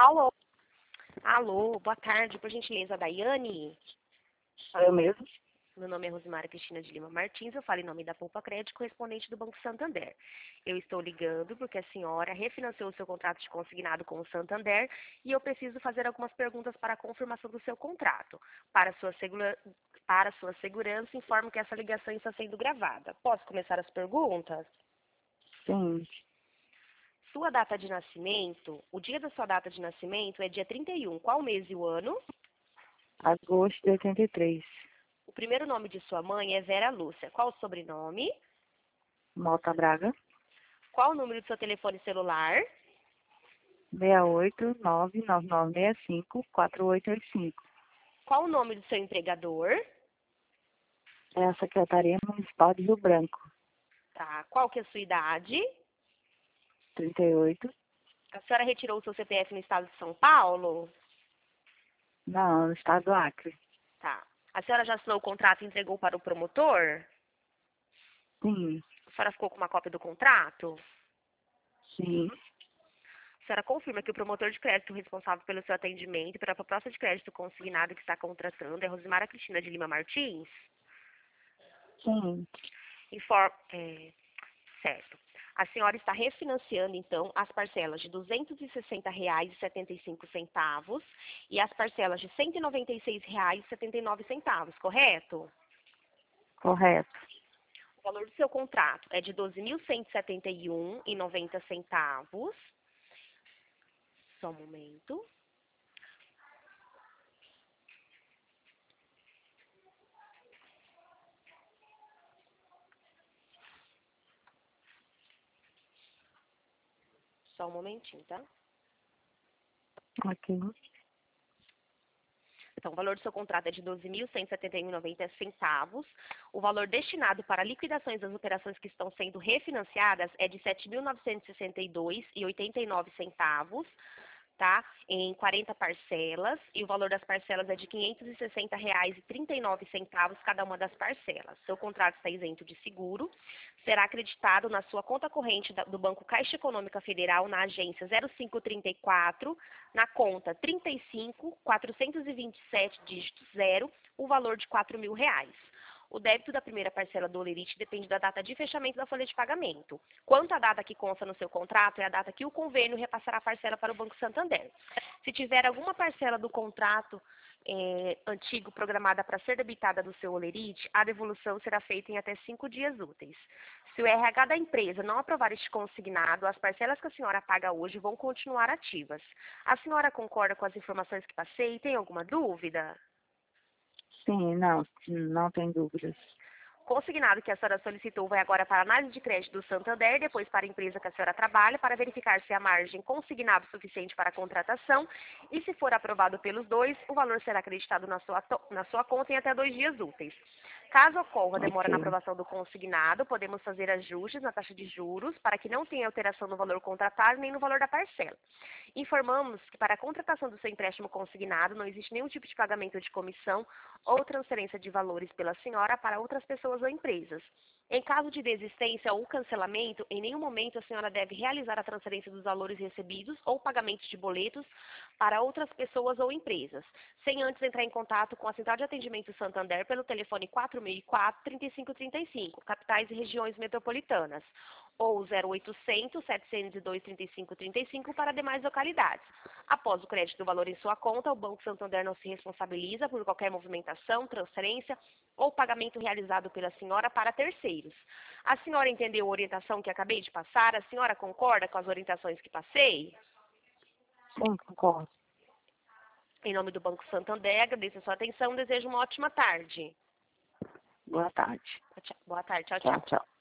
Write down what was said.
Alô, Alô, boa tarde, por gentileza, Daiane. sou eu mesmo? Meu nome é Rosimara Cristina de Lima Martins, eu falo em nome da Poupa Crédito, correspondente do Banco Santander. Eu estou ligando porque a senhora refinanciou o seu contrato de consignado com o Santander e eu preciso fazer algumas perguntas para a confirmação do seu contrato. Para sua segurança, informo que essa ligação está sendo gravada. Posso começar as perguntas? Sim, Sua data de nascimento, o dia da sua data de nascimento é dia 31. Qual mês e o ano? agosto de 83. O primeiro nome de sua mãe é Vera Lúcia. Qual o sobrenome? Mota Braga, Qual o número do seu telefone celular? 68999654885. Qual o nome do seu empregador? É a Secretaria Municipal de Rio Branco, Tá. Qual que é a sua idade? 38. A senhora retirou o seu CPF no estado de São Paulo? Não, no estado do Acre. Tá. A senhora já assinou o contrato e entregou para o promotor? Sim, A senhora ficou com uma cópia do contrato? sim, A senhora confirma que o promotor de crédito responsável pelo seu atendimento e pela proposta de crédito consignado que está contratando é Rosimara Cristina de Lima Martins? sim, Certo. A senhora está refinanciando, então, as parcelas de R$ 260,75 e as parcelas de R$ 196,79, correto? correto. O valor do seu contrato é de R$ 12.171,90. Só um momento. Só um momentinho, tá? Ok, Então, o valor do seu contrato é de R$ 12.171,90. O valor destinado para liquidações das operações que estão sendo refinanciadas é de R$ 7.962,89, tá? Em 40 parcelas. E o valor das parcelas é de R$ 560,39 cada uma das parcelas. Seu contrato está isento de seguro. Será acreditado na sua conta corrente do Banco Caixa Econômica Federal, na agência 0534, na conta 35.427, dígito 0, o valor de R$ 4.000. O débito da primeira parcela do Olerite depende da data de fechamento da folha de pagamento. Quanto à data que consta no seu contrato, é a data que o convênio repassará a parcela para o Banco Santander. Se tiver alguma parcela do contrato antigo programada para ser debitada do seu Olerite, a devolução será feita em até 5 dias úteis. Se o RH da empresa não aprovar este consignado, as parcelas que a senhora paga hoje vão continuar ativas. A senhora concorda com as informações que passei? Tem alguma dúvida? sim, não tem dúvidas. Consignado que a senhora solicitou vai agora para a análise de crédito do Santander, depois para a empresa que a senhora trabalha, para verificar se a margem consignado suficiente para a contratação e, se for aprovado pelos dois, o valor será acreditado na sua conta em até 2 dias úteis. Caso ocorra demora na Ok, aprovação do consignado, podemos fazer ajustes na taxa de juros para que não tenha alteração no valor contratado nem no valor da parcela. Informamos que para a contratação do seu empréstimo consignado não existe nenhum tipo de pagamento de comissão ou transferência de valores pela senhora para outras pessoas ou empresas. Em caso de desistência ou cancelamento, em nenhum momento a senhora deve realizar a transferência dos valores recebidos ou pagamentos de boletos para outras pessoas ou empresas, sem antes entrar em contato com a Central de Atendimento Santander pelo telefone 4004-3535, capitais e regiões metropolitanas, ou 0800-702-3535 para demais localidades. Após o crédito do valor em sua conta, o Banco Santander não se responsabiliza por qualquer movimentação, transferência ou pagamento realizado pela senhora para terceiros. A senhora entendeu a orientação que acabei de passar? A senhora concorda com as orientações que passei? sim, concordo. Em nome do Banco Santander, agradeço a sua atenção e desejo uma ótima tarde. Boa tarde. Boa tarde, tchau, Tchau, tchau. tchau.